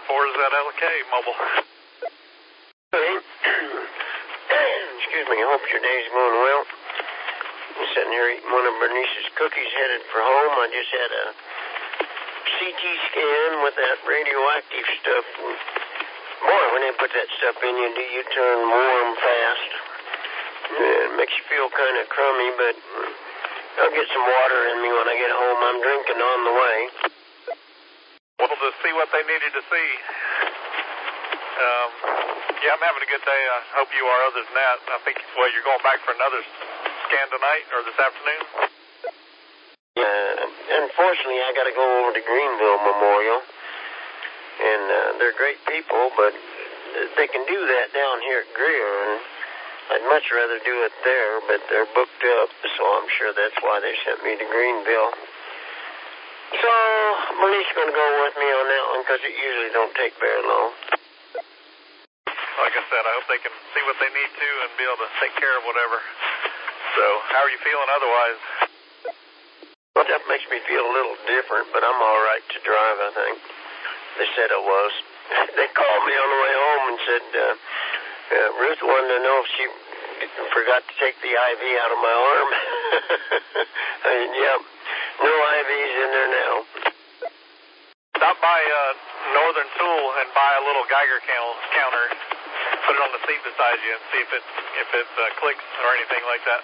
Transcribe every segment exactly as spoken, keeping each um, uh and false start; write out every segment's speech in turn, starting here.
four Z L K mobile. Hey. Excuse me, I hope your day's going well. I'm sitting here eating one of Bernice's cookies headed for home. I just had a C T scan with that radioactive stuff. And boy, when they put that stuff in you, do you turn warm fast. It makes you feel kind of crummy, but I'll get some water in me when I get home. I'm drinking on the way. Well, to see what they needed to see. Um, yeah, I'm having a good day. I hope you are other than that. I think, well, you're going back for another scan tonight or this afternoon? Uh, unfortunately, I got to go over to Greenville Memorial. And uh, they're great people, but they can do that down here at Greer. And I'd much rather do it there, but they're booked up, so I'm sure that's why they sent me to Greenville. So, Bernice's going to go with me on that one because it usually don't take very long. Like I said, I hope they can see what they need to and be able to take care of whatever. So, how are you feeling otherwise? Well, that makes me feel a little different, but I'm all right to drive, I think. They said I was. They called me on the way home and said, uh, uh, Ruth wanted to know if she forgot to take the I V out of my arm. I said, yeah, no I Vs in there now. Stop by uh, Northern Tool and buy a little Geiger counter. Put it on the seat beside you and see if it if it uh, clicks or anything like that.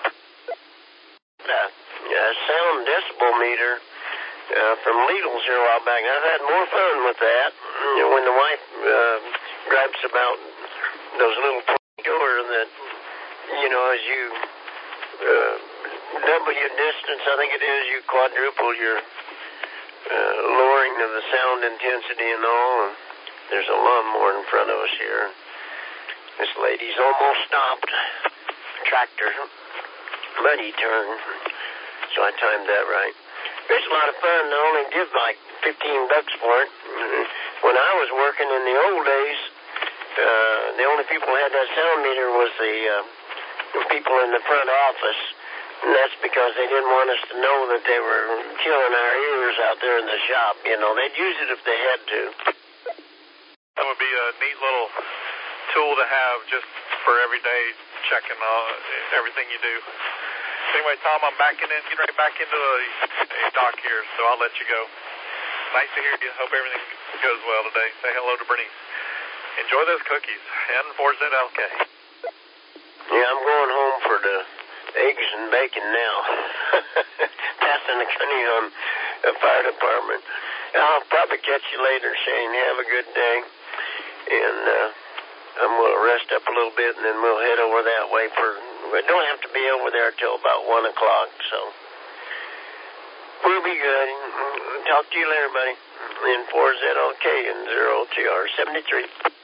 Uh, yeah, sound decibel meter uh, from Lidl's here a while back. I've had more fun with that. You know, when the wife uh, gripes about those little doors that, you know, as you uh, double your distance, I think it is, you quadruple your uh, lowering of the sound intensity and all. And there's a lawnmower in front of us here. This lady's almost stopped. Tractor. But he turned. So I timed that right. It's a lot of fun. I only did like fifteen bucks for it. When I was working in the old days, uh, the only people who had that sound meter was the, uh, the people in the front office. And that's because they didn't want us to know that they were killing our ears out there in the shop. You know, they'd use it if they had to. That would be a neat little tool to have just for everyday checking uh, everything you do. Anyway, Tom, I'm backing in, getting right back into a, a dock here, so I'll let you go. Nice to hear you. Hope everything goes well today. Say hello to Bernice. Enjoy those cookies. N four Z L K. Yeah, I'm going home for the eggs and bacon now. Passing the gunny on the fire department. I'll probably catch you later, Shane. Have a good day. And uh, I'm going to rest up a little bit, and then we'll head over that way for... We don't have to be over there till about one o'clock, so... We'll be good. Talk to you later, buddy. In four Z L K and zero T R seventy-three.